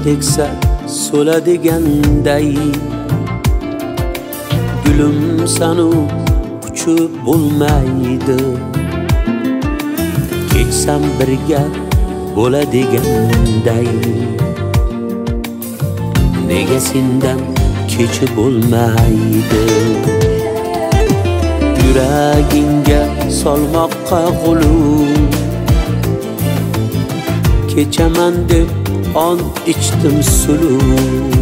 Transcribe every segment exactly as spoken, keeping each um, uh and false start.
tegsa so'ladiganday gulim sanu quchib bo'lmaydi ketsam birga bo'ladiganday nega sendan kechib bo'lmaydi yuragingga solmoqqa g'ulum kechaman deb on ichdim suluv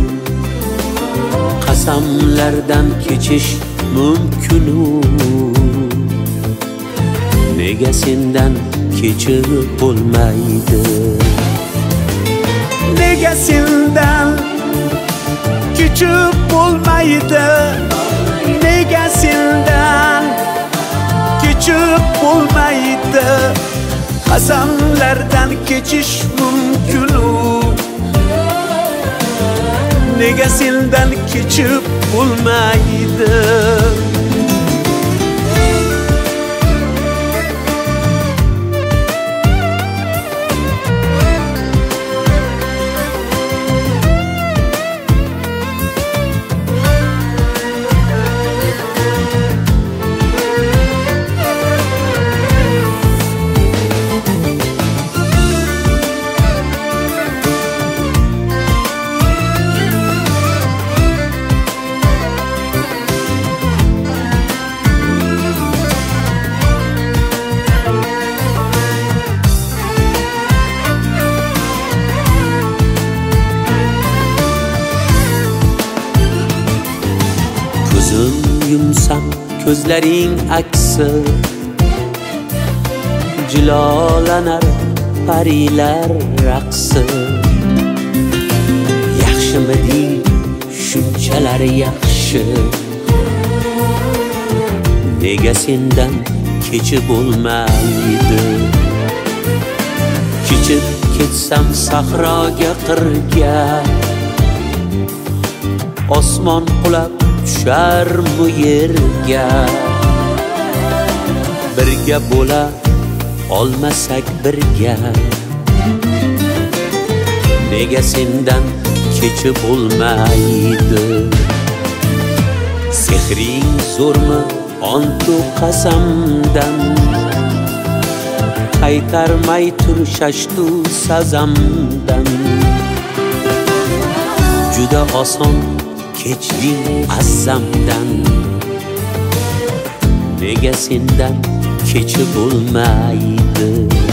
qasamlardan kechish mumkinu nega sendan kechib bo'lmaydi nega sendan kechib bo'lmaydi nega sendan kechib bo'lmaydi qasamlardan kechish mumkinu nega sendan kechib bo'lmaydi ko'zim yumsam ko'zlaring aksi jilolanar parilar raqsi yaxshimidi shunchalar yaxshi nega sendan kechib bo'lmaydi kechib ketsam sahroga qirga osmon qulab tushar mu yerga birga bo'la olmasak birga nega sendan kechib bo'lmaydi sehring zo'rmi ontu qasamdan qaytarmay turshashtu sazamdan juda oson kechding azzamdan nega sendan kechib bo'lmaydi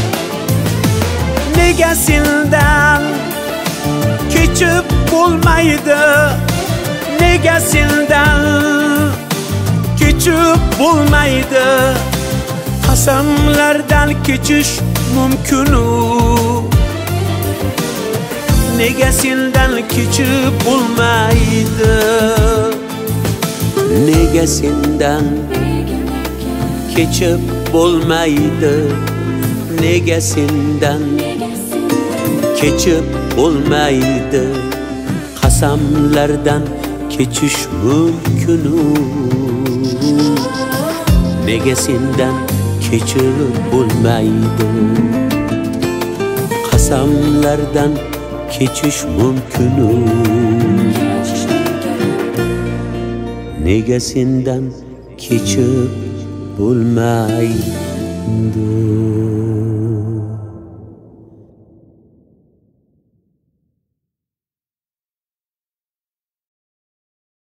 nega sendan kechib bo'lmaydi nega sendan kechib bo'lmaydi qasamlardan kechish mumkinu nega sendan kechib bo'lmaydi nega sendan kechib bo'lmaydi nega sendan kechib bo'lmaydi qasamlardan kechish mumkinu nega sendan kechib bo'lmaydi qasamlardan kechish mumkinu nega sendan kechib bo'lmaydi